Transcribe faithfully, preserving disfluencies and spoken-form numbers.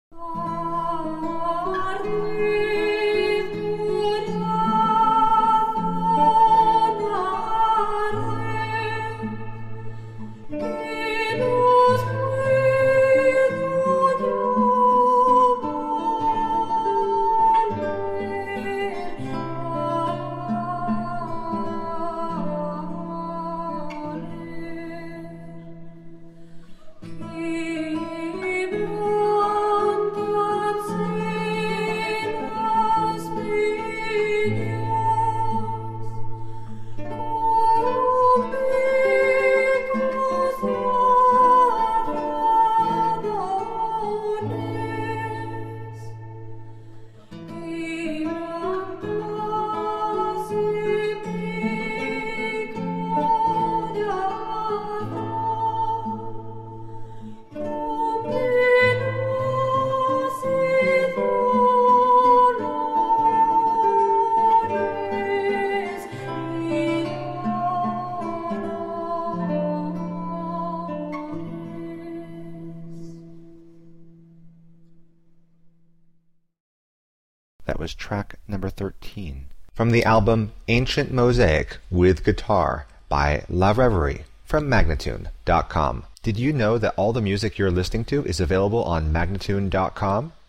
That was track number thirteen from the album Ancient Mosaic with Guitar by La Reverie from Magnatune dot com. Did you know that all the music you're listening to is available on Magnatune dot com?